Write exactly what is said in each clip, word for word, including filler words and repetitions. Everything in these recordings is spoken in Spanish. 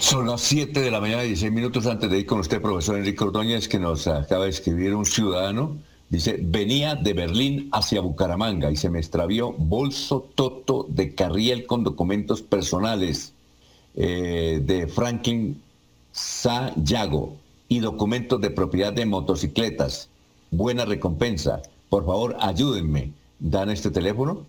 Son las siete de la mañana, dieciséis minutos antes de ir con usted, profesor Enrique Ordóñez, que nos acaba de escribir un ciudadano. Dice, venía de Berlín hacia Bucaramanga y se me extravió bolso toto de Carriel con documentos personales eh, de Franklin Sayago y documentos de propiedad de motocicletas. Buena recompensa. Por favor, ayúdenme. Dan este teléfono.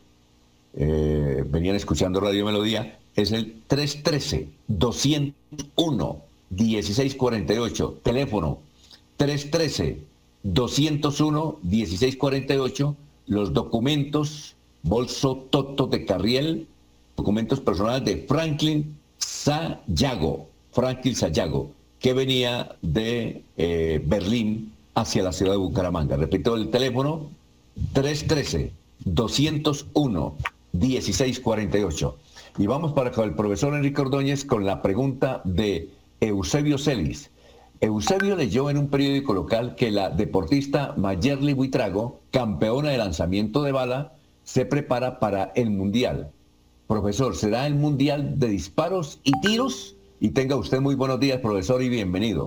Eh, venían escuchando Radio Melodía. Es el tres uno tres, dos cero uno, uno seis cuatro ocho. Teléfono tres uno tres, dos cero uno, uno seis cuatro ocho. Los documentos, bolso toto de Carriel, documentos personales de Franklin Sayago, Franklin Sayago, que venía de eh, Berlín hacia la ciudad de Bucaramanga. Repito el teléfono, tres uno tres, dos cero uno, uno seis cuatro ocho. Y vamos para con el profesor Enrique Ordóñez con la pregunta de Eusebio Celis. Eusebio leyó en un periódico local que la deportista Mayerly Buitrago, campeona de lanzamiento de bala, se prepara para el Mundial. Profesor, ¿será el Mundial de disparos y tiros? Y tenga usted muy buenos días, profesor, y bienvenido.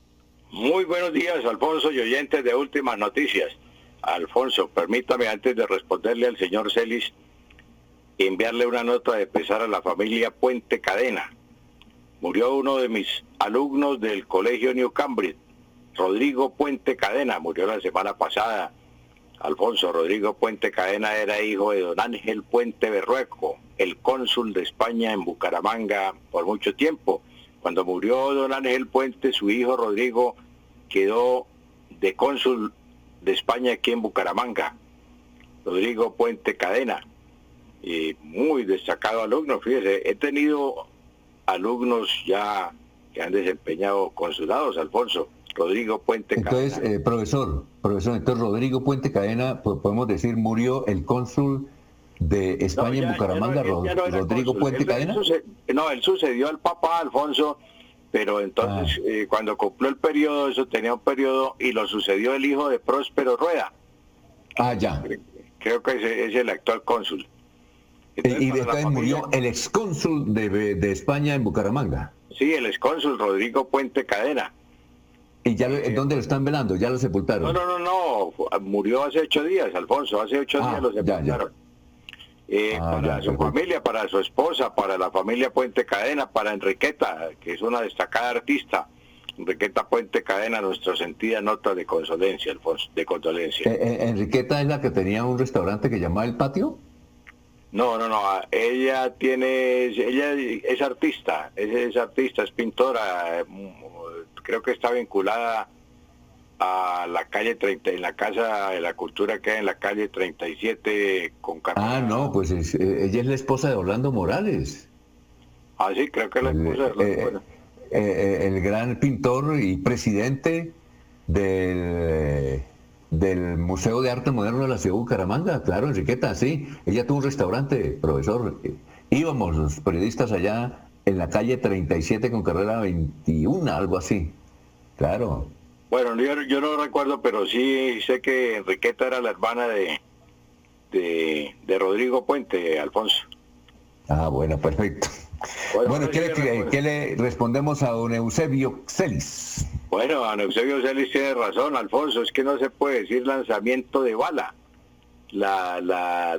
Muy buenos días, Alfonso, y oyentes de Últimas Noticias. Alfonso, permítame, antes de responderle al señor Celis, enviarle una nota de pesar a la familia Puente Cadena. Murió uno de mis alumnos del colegio New Cambridge, Rodrigo Puente Cadena, murió la semana pasada. Alfonso, Rodrigo Puente Cadena era hijo de don Ángel Puente Berrueco, el cónsul de España en Bucaramanga por mucho tiempo. Cuando murió don Ángel Puente, su hijo Rodrigo quedó de cónsul de España aquí en Bucaramanga. Rodrigo Puente Cadena. Y muy destacado alumno, fíjese, he tenido alumnos ya que han desempeñado consulados, Alfonso. Rodrigo Puente entonces, Cadena. Entonces, eh, profesor, profesor, entonces Rodrigo Puente Cadena, pues podemos decir, murió el cónsul de España no, ya, en Bucaramanga, ya no, ya no Rodrigo cónsul. Puente él, Cadena. Él sucedió, no, él sucedió al Papa Alfonso, pero entonces ah. eh, cuando cumplió el periodo, eso tenía un periodo, y lo sucedió el hijo de Próspero Rueda. Ah, ya. Creo que ese es el actual cónsul. Entonces, y después murió el excónsul de, de España en Bucaramanga. Sí, el excónsul Rodrigo Puente Cadena. ¿Y ya eh, dónde lo están velando? ¿Ya lo sepultaron? No, no, no, no. Murió hace ocho días, Alfonso. Hace ocho ah, días lo sepultaron. Ya, ya. Eh, ah, para ya, su perfecto. familia, para su esposa, para la familia Puente Cadena, para Enriqueta, que es una destacada artista. Enriqueta Puente Cadena, nuestra sentida nota de condolencia, Alfonso, de condolencia. Eh, eh, ¿Enriqueta es la que tenía un restaurante que llamaba El Patio? No, no, no, ella tiene, ella es artista, es, es artista, es pintora, creo que está vinculada a la calle treinta, en la Casa de la Cultura que hay en la calle treinta y siete con Carmen. Ah, no, pues es, ella es la esposa de Orlando Morales. Ah, sí, creo que es la esposa de Orlando eh, Morales. Eh, el gran pintor y presidente del... del Museo de Arte Moderno de la Ciudad de Bucaramanga, claro, Enriqueta, sí. Ella tuvo un restaurante, profesor. Íbamos los periodistas allá en la calle treinta y siete con carrera veintiuno, algo así. Claro. Bueno, yo, yo no recuerdo, pero sí sé que Enriqueta era la hermana de, de, de Rodrigo Puente, Alfonso. Ah, bueno, perfecto. Bueno, bueno ¿qué, le, ¿qué le respondemos a don Eusebio Celis? Bueno, don Eusebio Celis tiene razón, Alfonso, es que no se puede decir lanzamiento de bala. La la,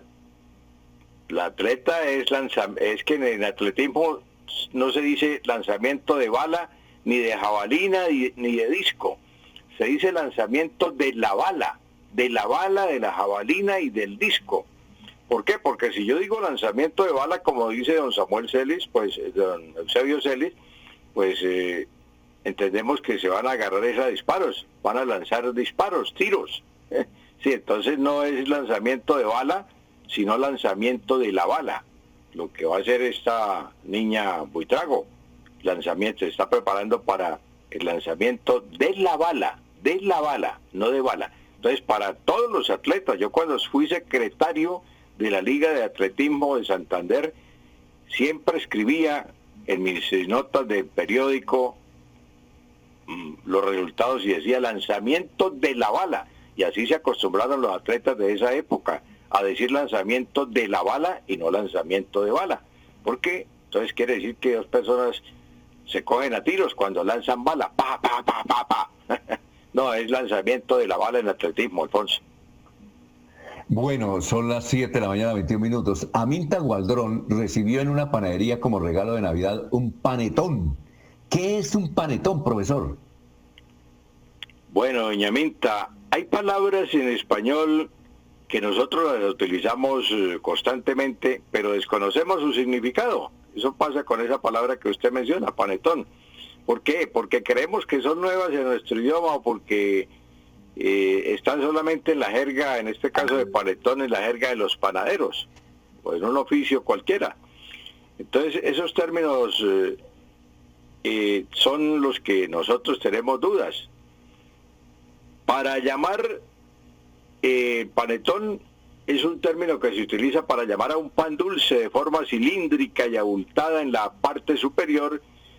la atleta es lanzamiento, es que en el atletismo no se dice lanzamiento de bala, ni de jabalina, ni, ni de disco. Se dice lanzamiento de la bala, de la bala, de la jabalina y del disco. ¿Por qué? Porque si yo digo lanzamiento de bala, como dice don Samuel Celis, pues don Eusebio Celis, pues eh, entendemos que se van a agarrar esos disparos, van a lanzar disparos, tiros. ¿eh? Sí, entonces no es lanzamiento de bala, sino lanzamiento de la bala. Lo que va a hacer esta niña Buitrago, lanzamiento, se está preparando para el lanzamiento de la bala, de la bala, no de bala. Entonces, para todos los atletas, yo cuando fui secretario de la Liga de Atletismo de Santander, siempre escribía en mis notas de periódico mmm, los resultados y decía lanzamiento de la bala, y así se acostumbraron los atletas de esa época a decir lanzamiento de la bala y no lanzamiento de bala, porque entonces quiere decir que dos personas se cogen a tiros cuando lanzan bala, pa, pa, pa, pa, pa. No, es lanzamiento de la bala en atletismo, Alfonso. Bueno, son las siete de la mañana, veintiún minutos. Aminta Gualdrón recibió en una panadería como regalo de Navidad un panetón. ¿Qué es un panetón, profesor? Bueno, doña Minta, hay palabras en español que nosotros las utilizamos constantemente, pero desconocemos su significado. Eso pasa con esa palabra que usted menciona, panetón. ¿Por qué? Porque creemos que son nuevas en nuestro idioma o porque eh, están solamente en la jerga, en este caso de panetón, en la jerga de los panaderos, o en un oficio cualquiera. Entonces, esos términos eh, eh, son los que nosotros tenemos dudas. Para llamar eh, panetón es un término que se utiliza para llamar a un pan dulce de forma cilíndrica y abultada en la parte superior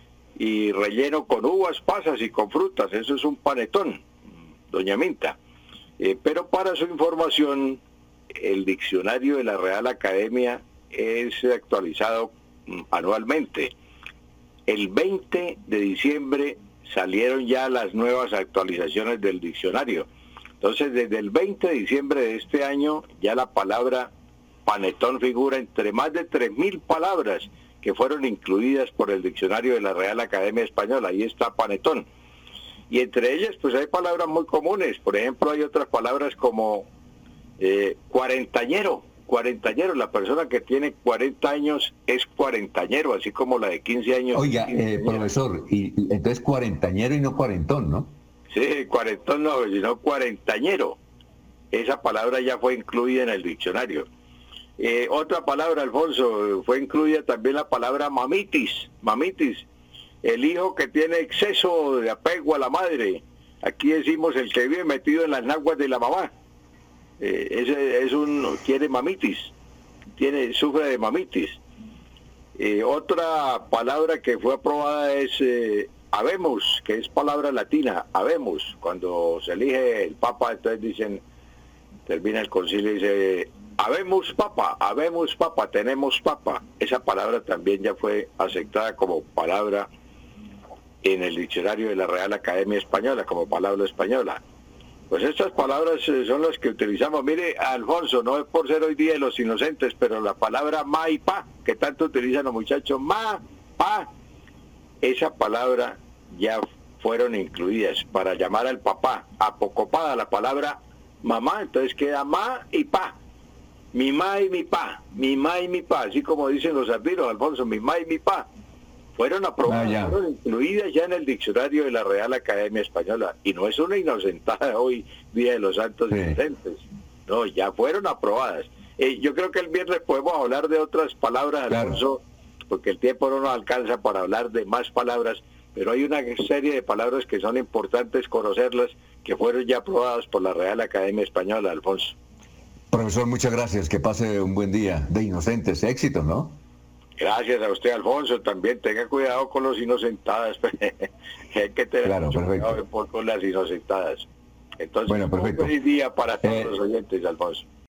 y relleno con uvas, pasas y con frutas. Eso es un panetón, doña Minta. Eh, pero para su información, el diccionario de la Real Academia es actualizado mm, anualmente. El veinte de diciembre salieron ya las nuevas actualizaciones del diccionario. Entonces, desde el veinte de diciembre de este año, ya la palabra panetón figura entre más de tres mil palabras que fueron incluidas por el diccionario de la Real Academia Española. Ahí está panetón. Y entre ellas, pues hay palabras muy comunes. Por ejemplo, hay otras palabras como eh, cuarentañero. Cuarentañero, la persona que tiene cuarenta años es cuarentañero, así como la de quince años. Oiga, eh, profesor, y, y entonces cuarentañero y no cuarentón, ¿no? Sí, cuarentón no, sino cuarentañero. Esa palabra ya fue incluida en el diccionario. Eh, otra palabra, Alfonso, fue incluida también la palabra mamitis. Mamitis, el hijo que tiene exceso de apego a la madre. Aquí decimos el que vive metido en las naguas de la mamá. Eh, ese es un, tiene mamitis, tiene, sufre de mamitis. Eh, otra palabra que fue aprobada es eh, habemos, que es palabra latina, habemos. Cuando se elige el papa, entonces dicen, termina el concilio y dice, habemos papa, habemos papa, tenemos papa. Esa palabra también ya fue aceptada como palabra en el diccionario de la Real Academia Española, como palabra española. Pues estas palabras son las que utilizamos. Mire, Alfonso, no es por ser hoy día de los inocentes, pero la palabra ma y pa, que tanto utilizan los muchachos, ma, pa, esa palabra ya fueron incluidas para llamar al papá. Apocopada la palabra mamá, entonces queda ma y pa. Mi ma y mi pa, mi ma y mi pa, así como dicen los arbinos, Alfonso, mi ma y mi pa. Fueron aprobadas, ah, fueron incluidas ya en el diccionario de la Real Academia Española. Y no es una inocentada hoy, Día de los Santos sí. Inocentes. No, ya fueron aprobadas. Eh, yo creo que el viernes podemos hablar de otras palabras, claro. Alfonso, porque el tiempo no nos alcanza para hablar de más palabras, pero hay una serie de palabras que son importantes conocerlas, que fueron ya aprobadas por la Real Academia Española, Alfonso. Profesor, muchas gracias. Que pase un buen día de inocentes. Éxito, ¿no? Gracias a usted, Alfonso. También tenga cuidado con los inocentadas. Hay que tener claro, mucho perfecto. cuidado con las inocentadas. Entonces, bueno, perfecto. un feliz día para todos eh... los oyentes, Alfonso.